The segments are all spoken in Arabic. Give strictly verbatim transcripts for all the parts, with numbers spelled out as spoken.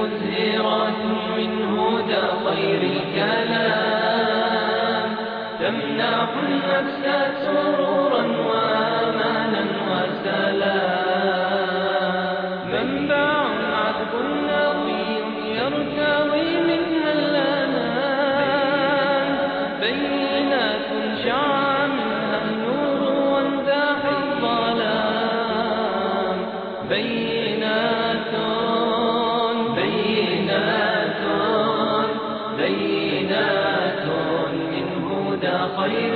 مزهرات من هدى خير الكلام، تمنح النفس سرورا وأمانا وسلام. منبع عذب نقي يرتوي منها الأنام، بينات شع منها النور وانزاح الظلام. بينات بينات بينات من هدى خير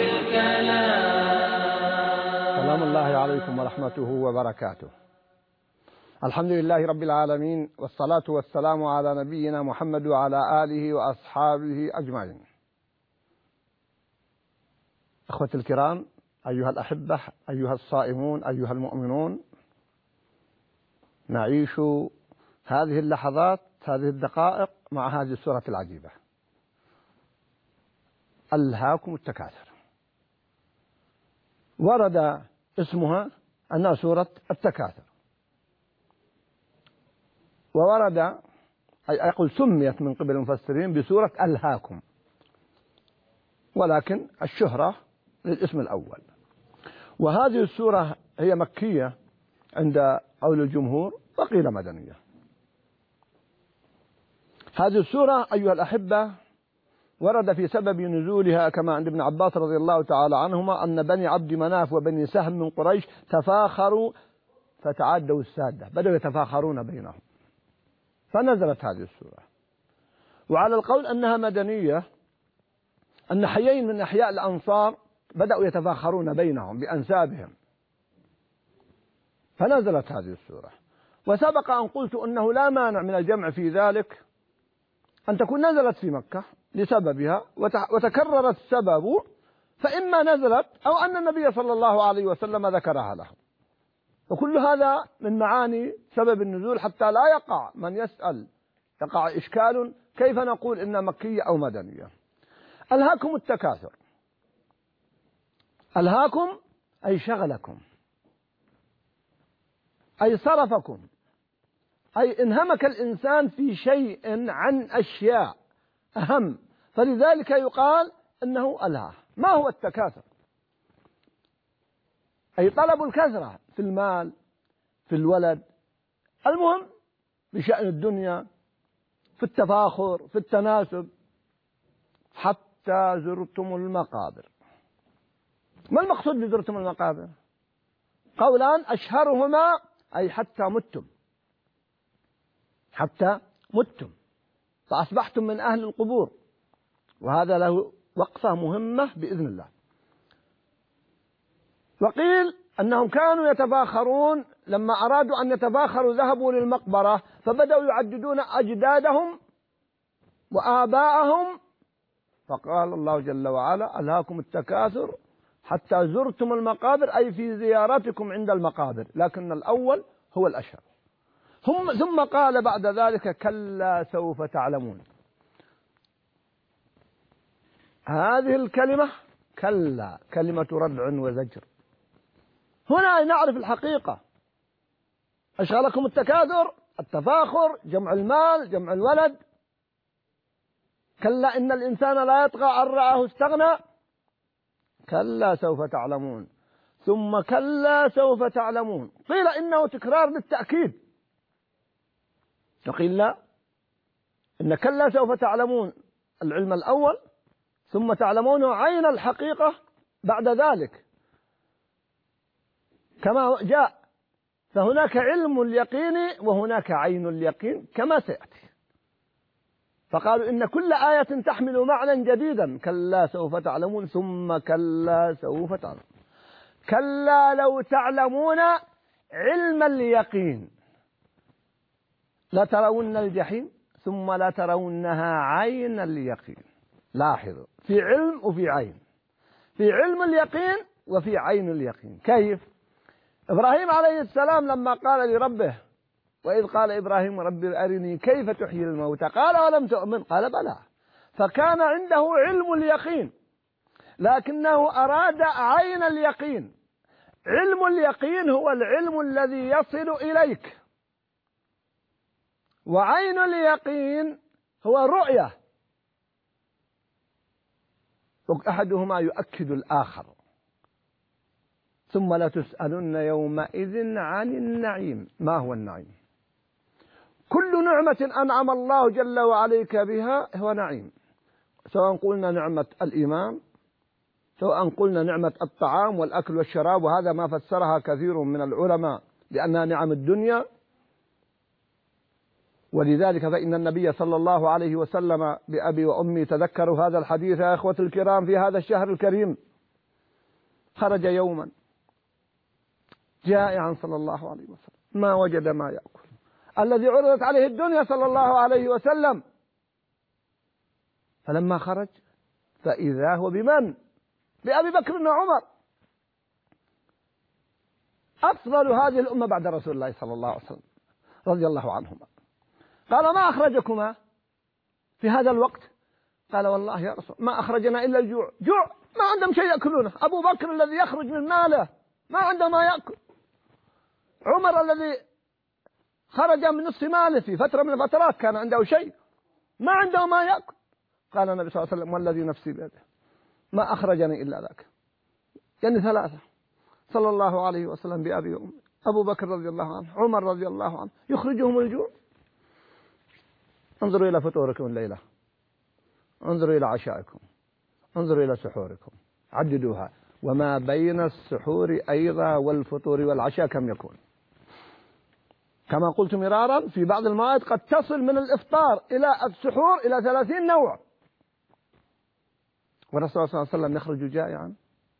الكلام. سلام الله عليكم ورحمته وبركاته. الحمد لله رب العالمين، والصلاة والسلام على نبينا محمد وعلى آله وأصحابه أجمعين. أخوتي الكرام، أيها الأحبة، أيها الصائمون، أيها المؤمنون، نعيش هذه اللحظات، هذه الدقائق مع هذه السورة العجيبة، ألهاكم التكاثر. ورد اسمها أنها سورة التكاثر، وورد أي أقول سميت من قبل المفسرين بسورة ألهاكم، ولكن الشهرة للاسم الأول. وهذه السورة هي مكية عند قول الجمهور، وقيل مدنية. هذه السورة أيها الأحبة ورد في سبب نزولها كما عند ابن عباس رضي الله تعالى عنهما أن بني عبد مناف وبني سهم من قريش تفاخروا فتعادوا السادة، بدأوا يتفاخرون بينهم، فنزلت هذه السورة. وعلى القول أنها مدنية أن حيين من أحياء الأنصار بدأوا يتفاخرون بينهم بأنسابهم، فنزلت هذه السورة. وسبق أن قلت أنه لا مانع من الجمع في ذلك أن تكون نزلت في مكة لسببها وتكرر السبب، فإما نزلت أو أن النبي صلى الله عليه وسلم ذكرها له. وكل هذا من معاني سبب النزول حتى لا يقع من يسأل يقع إشكال كيف نقول إنها مكية أو مدنية. ألهاكم التكاثر، ألهاكم أي شغلكم، أي صرفكم، أي انهمك الإنسان في شيء عن أشياء أهم، فلذلك يقال إنه ألهاه. ما هو التكاثر؟ أي طلب الكثرة في المال، في الولد، المهم بشأن الدنيا، في التفاخر، في التناسب، حتى زرتم المقابر. ما المقصود بزرتم المقابر؟ قولان أشهرهما أي حتى متم، حتى متم فأصبحتم من أهل القبور، وهذا له وقفة مهمة بإذن الله. وقيل أنهم كانوا يتفاخرون، لما أرادوا أن يتفاخروا ذهبوا للمقبرة فبدأوا يعددون أجدادهم وآباءهم، فقال الله جل وعلا ألهاكم التكاثر حتى زرتم المقابر، أي في زيارتكم عند المقابر، لكن الأول هو الأشهر. هم ثم قال بعد ذلك كلا سوف تعلمون. هذه الكلمة كلا كلمة ردع وزجر. هنا نعرف الحقيقة. أشغلكم التكاثر، التفاخر، جمع المال، جمع الولد. كلا إن الإنسان لا يطغى أن رآه استغنى. كلا سوف تعلمون، ثم كلا سوف تعلمون. قيل إنه تكرار للتأكيد، وقيل لا، إن كلا سوف تعلمون العلم الأول، ثم تعلمون عين الحقيقة بعد ذلك كما جاء. فهناك علم اليقين وهناك عين اليقين كما سيأتي. فقالوا إن كل آية تحمل معنى جديدا. كلا سوف تعلمون، ثم كلا سوف تعلمون. كلا لو تعلمون علم اليقين لترون الجحيم ثم لا ترونها عين اليقين. لاحظوا، في علم وفي عين، في علم اليقين وفي عين اليقين. كيف؟ إبراهيم عليه السلام لما قال لربه وإذ قال إبراهيم رب أرني كيف تحيي الموتى قال ولم تؤمن قال بلى، فكان عنده علم اليقين، لكنه أراد عين اليقين. علم اليقين هو العلم الذي يصل إليك وعين اليقين هو رؤية، أحدهما يؤكد الآخر. ثم لتسألن يومئذ عن النعيم. ما هو النعيم؟ كل نعمة أنعم الله جل وعليك بها هو نعيم، سواء قلنا نعمة الإيمان، سواء قلنا نعمة الطعام والأكل والشراب، وهذا ما فسرها كثير من العلماء لأنها نعم الدنيا. ولذلك فإن النبي صلى الله عليه وسلم بأبي وأمي تذكروا هذا الحديث يا إخوة الكرام في هذا الشهر الكريم. خرج يوما جائعا صلى الله عليه وسلم، ما وجد ما يأكل، الذي عرضت عليه الدنيا صلى الله عليه وسلم. فلما خرج فإذا هو بمن؟ بأبي بكر وعمر، أفضل هذه الأمة بعد رسول الله صلى الله عليه وسلم رضي الله عنهما. قال: ما أخرجكما في هذا الوقت؟ قال: والله يا رسول ما أخرجنا إلا الجوع. جوع، ما عندهم شيء يأكلونه. أبو بكر الذي يخرج من ماله ما عنده ما يأكل. عمر الذي خرج من نصف ماله في فترة من الفترات كان عنده شيء، ما عنده ما يأكل. قال النبي صلى الله عليه وسلم: والذي نفسي بيده ما أخرجني إلا ذاك. يعني ثلاثة صلى الله عليه وسلم بأبي وأمي، أبو بكر رضي الله عنه، عمر رضي الله عنه، يخرجهم الجوع. انظروا إلى فطوركم الليلة، انظروا إلى عشائكم، انظروا إلى سحوركم، عددوها، وما بين السحور أيضا والفطور والعشاء كم يكون؟ كما قلت مرارا في بعض المواد قد تصل من الإفطار إلى السحور إلى ثلاثين نوع. والرسول صلى الله عليه وسلم يخرج جائعا،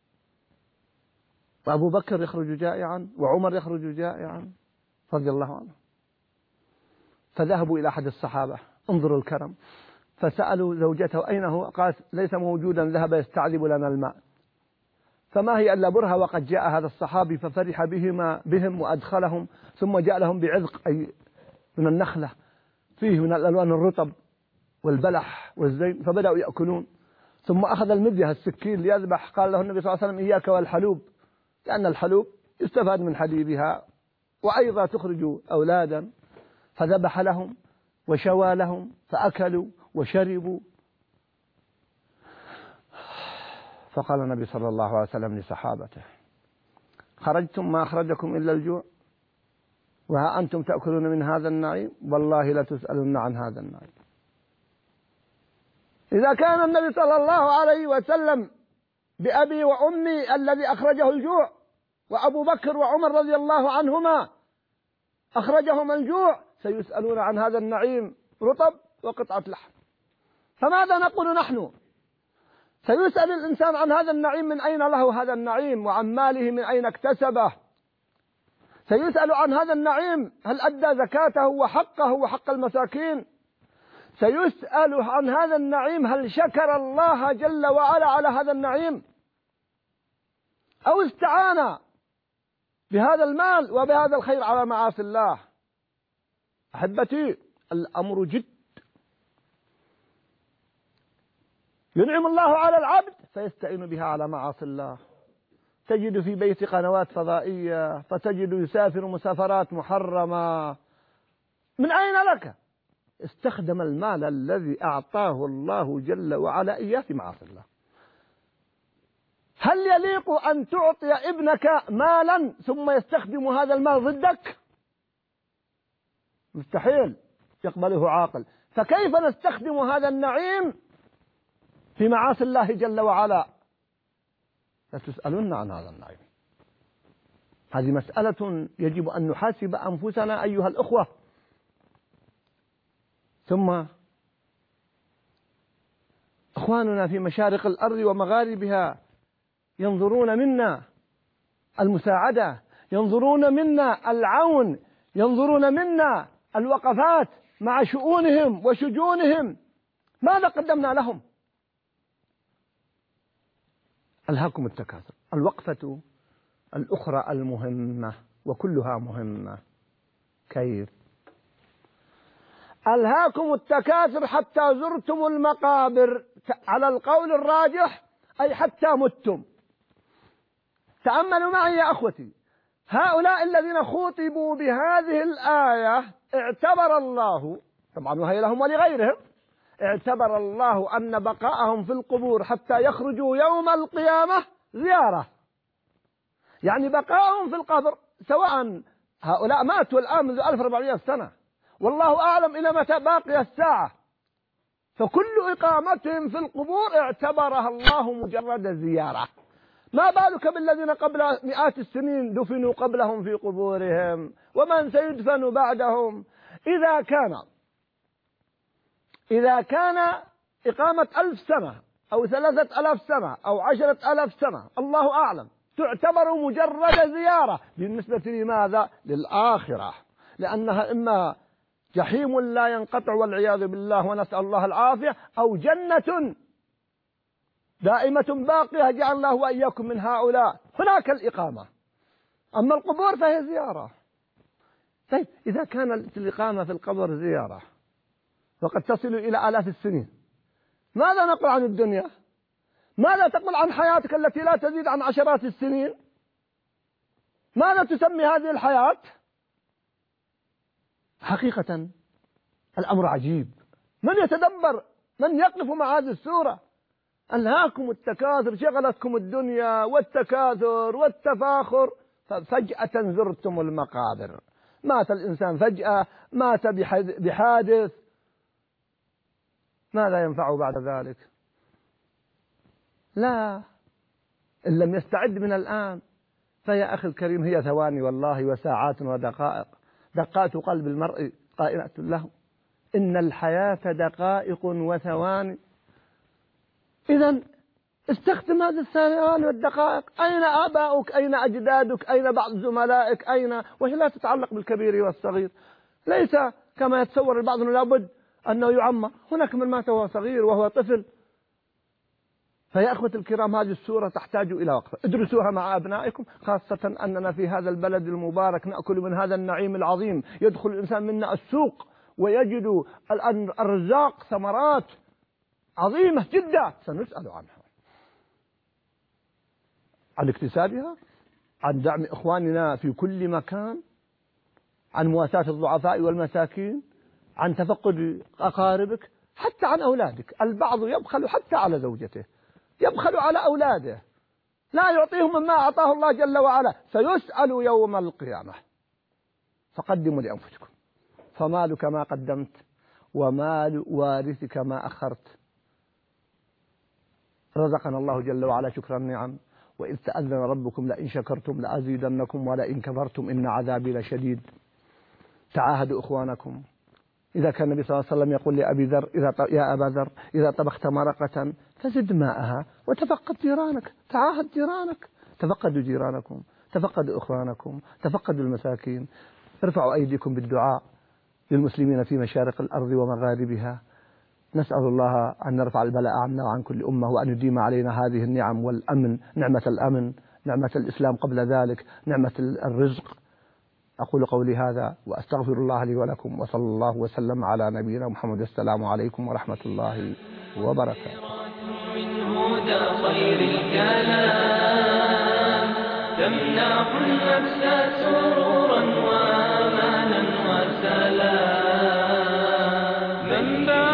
وأبو بكر يخرج جائعا، وعمر يخرج جائعا رضي الله عنه. فذهبوا إلى أحد الصحابة، انظروا الكرم، فسألوا زوجته أين هو؟ قالت: ليس موجودا، ذهب يستعذب لنا الماء. فما هي إلا برهة وقد جاء هذا الصحابي، ففرح بهما بهم وأدخلهم، ثم جاء لهم بعذق أي من النخلة فيه من الألوان الرطب والبلح والزين، فبدأوا يأكلون. ثم أخذ المدية السكين ليذبح، قال له النبي صلى الله عليه وسلم: إياك والحلوب، لأن الحلوب يستفاد من حليبها وأيضا تخرج أولادا. فذبح لهم وشوى لهم فأكلوا وشربوا. فقال النبي صلى الله عليه وسلم لصحابته: خرجتم ما أخرجكم إلا الجوع، وها أنتم تأكلون من هذا النعيم، والله لتسألن عن هذا النعيم. إذا كان النبي صلى الله عليه وسلم بأبي وأمي الذي أخرجه الجوع، وأبو بكر وعمر رضي الله عنهما أخرجهم الجوع، سيسألون عن هذا النعيم رطب وقطعة لحم. فماذا نقول نحن؟ سيسأل الإنسان عن هذا النعيم، من أين له هذا النعيم، وعن ماله من أين اكتسبه. سيسأل عن هذا النعيم، هل أدى زكاته وحقه وحق المساكين. سيسأل عن هذا النعيم، هل شكر الله جل وعلا على هذا النعيم، أو استعان بهذا المال وبهذا الخير على معاصي الله. أحبتي، الأمر جد. ينعم الله على العبد فيستعين بها على معاصي الله. تجد في بيت قنوات فضائية، فتجد يسافر مسافرات محرمة. من أين لك؟ استخدم المال الذي أعطاه الله جل وعلا إياه في معاصي الله. هل يليق أن تعطي ابنك مالا ثم يستخدم هذا المال ضدك؟ مستحيل يقبله عاقل. فكيف نستخدم هذا النعيم في معاصي الله جل وعلا؟ لتسألن عن هذا النعيم. هذه مسألة يجب أن نحاسب أنفسنا أيها الأخوة. ثم أخواننا في مشارق الأرض ومغاربها ينظرون منا المساعدة، ينظرون منا العون، ينظرون منا الوقفات مع شؤونهم وشجونهم. ماذا قدمنا لهم؟ ألهاكم التكاثر. الوقفة الأخرى المهمة وكلها مهمة. كيف؟ ألهاكم التكاثر حتى زرتم المقابر، على القول الراجح أي حتى متم. تأملوا معي يا أخوتي، هؤلاء الذين خوطبوا بهذه الآية اعتبر الله طبعا وهي لهم ولغيرهم. اعتبر الله أن بقاءهم في القبور حتى يخرجوا يوم القيامة زيارة. يعني بقاءهم في القبر، سواء هؤلاء ماتوا الآن منذ ألف وأربعمائة سنة، والله أعلم إلى متى باقي الساعة، فكل إقامتهم في القبور اعتبرها الله مجرد زيارة. ما بالك بالذين قبل مئات السنين دفنوا قبلهم في قبورهم، ومن سيدفن بعدهم. إذا كان إذا كان إقامة ألف سنة أو ثلاثة ألاف سنة أو عشرة ألاف سنة الله أعلم تعتبر مجرد زيارة بالنسبة لماذا؟ للآخرة، لأنها إما جحيم لا ينقطع والعياذ بالله ونسأل الله العافية، أو جنة دائمة باقية جعل الله وإياكم من هؤلاء. هناك الإقامة، أما القبور فهي زيارة. طيب إذا كانت الإقامة في القبر زيارة وقد تصل إلى آلاف السنين، ماذا نقول عن الدنيا؟ ماذا تقول عن حياتك التي لا تزيد عن عشرات السنين؟ ماذا تسمي هذه الحياة؟ حقيقة الأمر عجيب. من يتدبر، من يقف مع هذه السورة؟ ألهاكم التكاثر، شغلتكم الدنيا والتكاثر والتفاخر، ففجأة زرتم المقابر. مات الإنسان فجأة، مات بحادث، ماذا ينفع بعد ذلك؟ لا، إن لم يستعد من الآن فيا أخي الكريم هي ثواني والله وساعات ودقائق. دقات قلب المرء قائلة له إن الحياة دقائق وثواني. إذن استخدم هذه الثواني والدقائق. أين آباؤك؟ أين أجدادك؟ أين بعض زملائك؟ أين؟ وهي لا تتعلق بالكبير والصغير. ليس كما يتصور البعض أنه لابد أنه يعمر. هناك من مات وهو صغير وهو طفل. فيا أخوة الكرام هذه السورة تحتاج إلى وقفة. ادرسوها مع أبنائكم، خاصة أننا في هذا البلد المبارك نأكل من هذا النعيم العظيم. يدخل الإنسان منا السوق ويجد الأرزاق ثمرات عظيمة جدا سنسأل عنها، عن اكتسابها، عن دعم إخواننا في كل مكان، عن مواساة الضعفاء والمساكين، عن تفقد أقاربك، حتى عن أولادك. البعض يبخل حتى على زوجته، يبخل على أولاده، لا يعطيهم مما أعطاه الله جل وعلا. سيسأل يوم القيامة. فقدموا لأنفسكم، فمالك ما قدمت ومال وارثك ما أخرت. رزقنا الله جل وعلا شكر النعم. وإذ تأذن ربكم لئن شكرتم لأزيدنكم ولئن كفرتم إن عذابي لشديد. تعاهدوا إخوانكم. إذا كان النبي صلى الله عليه وسلم يقول لأبي ذر إذا يا أبا ذر إذا طبخت مرقة فزد ماءها وتفقد جيرانك. تعاهد جيرانك، تفقدوا جيرانكم، تفقدوا إخوانكم، تفقدوا المساكين. ارفعوا أيديكم بالدعاء للمسلمين في مشارق الأرض ومغاربها. نسأل الله أن نرفع البلاء عنا وعن كل أمة، وأن يديم علينا هذه النعم والأمن، نعمة الأمن، نعمة الإسلام قبل ذلك، نعمة الرزق. أقول قولي هذا وأستغفر الله لي ولكم، وصلى الله وسلم على نبينا محمد. السلام عليكم ورحمة الله وبركاته. من هدى خير الكلام تمنح النفس سرورا وأمانا وسلام. من